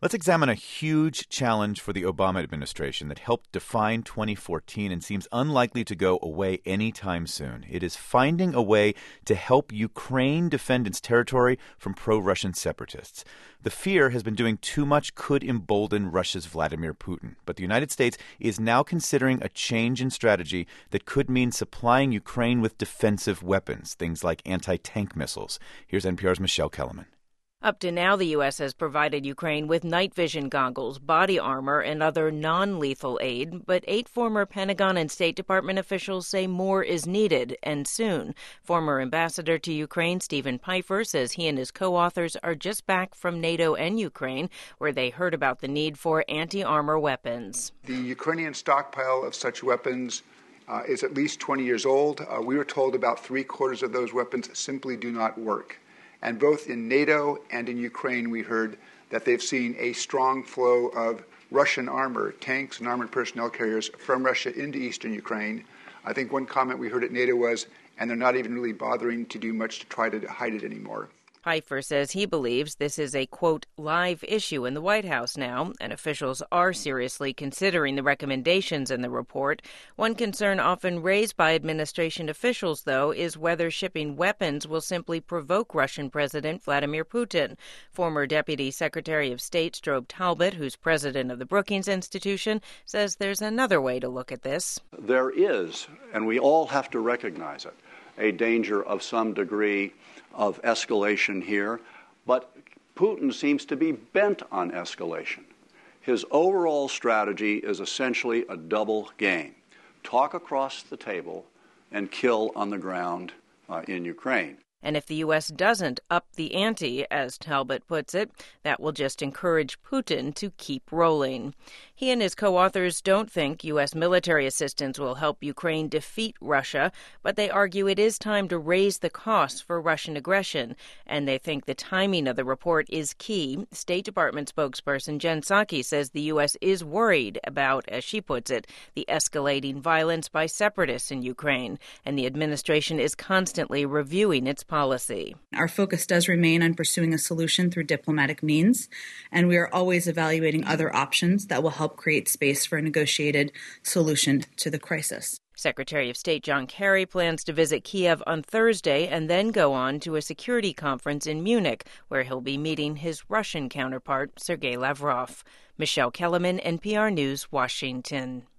Let's examine a huge challenge for the Obama administration that helped define 2014 and seems unlikely to go away anytime soon. It is finding a way to help Ukraine defend its territory from pro-Russian separatists. The fear has been doing too much could embolden Russia's Vladimir Putin. But the United States is now considering a change in strategy that could mean supplying Ukraine with defensive weapons, things like anti-tank missiles. Here's NPR's Michelle Kellerman. Up to now, the U.S. has provided Ukraine with night vision goggles, body armor, and other non-lethal aid, but 8 former Pentagon and State Department officials say more is needed, and soon. Former ambassador to Ukraine, Stephen Pifer, says he and his co-authors are just back from NATO and Ukraine, where they heard about the need for anti-armor weapons. The Ukrainian stockpile of such weapons is at least 20 years old. We were told about 3/4 of those weapons simply do not work. And both in NATO and in Ukraine, we heard that they've seen a strong flow of Russian armor, tanks and armored personnel carriers from Russia into eastern Ukraine. I think one comment we heard at NATO was, and they're not even really bothering to do much to try to hide it anymore. Pifer says he believes this is a, quote, live issue in the White House now, and officials are seriously considering the recommendations in the report. One concern often raised by administration officials, though, is whether shipping weapons will simply provoke Russian President Vladimir Putin. Former Deputy Secretary of State Strobe Talbott, who's president of the Brookings Institution, says there's another way to look at this. There is, and we all have to recognize it, a danger of some degree of escalation here, but Putin seems to be bent on escalation. His overall strategy is essentially a double game: talk across the table and kill on the ground in Ukraine. And if the U.S. doesn't up the ante, as Talbott puts it, that will just encourage Putin to keep rolling. He and his co-authors don't think U.S. military assistance will help Ukraine defeat Russia, but they argue it is time to raise the costs for Russian aggression, and they think the timing of the report is key. State Department spokesperson Jen Psaki says the U.S. is worried about, as she puts it, the escalating violence by separatists in Ukraine, and the administration is constantly reviewing its policy. Our focus does remain on pursuing a solution through diplomatic means, and we are always evaluating other options that will help create space for a negotiated solution to the crisis. Secretary of State John Kerry plans to visit Kiev on Thursday and then go on to a security conference in Munich, where he'll be meeting his Russian counterpart, Sergei Lavrov. Michelle Kellerman, NPR News, Washington.